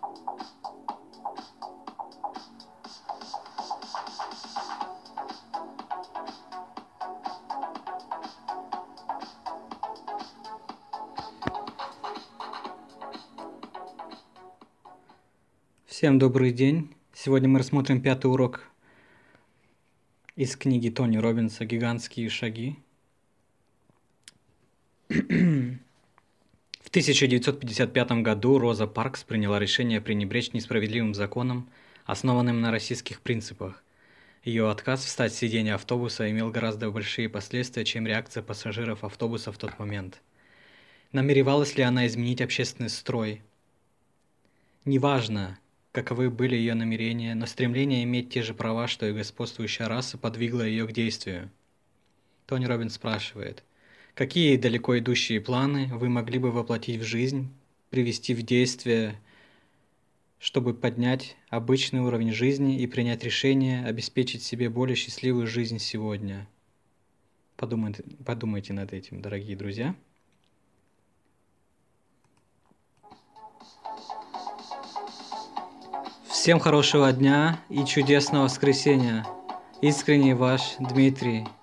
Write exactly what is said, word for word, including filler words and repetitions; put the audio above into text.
Всем добрый день. Сегодня мы рассмотрим пятый урок из книги Тони Роббинса «Гигантские шаги». В тысяча девятьсот пятьдесят пятом году Роза Паркс приняла решение пренебречь несправедливым законом, основанным на расистских принципах. Ее отказ встать с сиденья автобуса имел гораздо большие последствия, чем реакция пассажиров автобуса в тот момент. Намеревалась ли она изменить общественный строй? Неважно, каковы были ее намерения, но стремление иметь те же права, что и господствующая раса, подвигло ее к действию. Тони Роббинс спрашивает, какие далеко идущие планы вы могли бы воплотить в жизнь, привести в действие, чтобы поднять обычный уровень жизни и принять решение обеспечить себе более счастливую жизнь сегодня? Подумайте, подумайте над этим, дорогие друзья. Всем хорошего дня и чудесного воскресенья. Искренне ваш Дмитрий.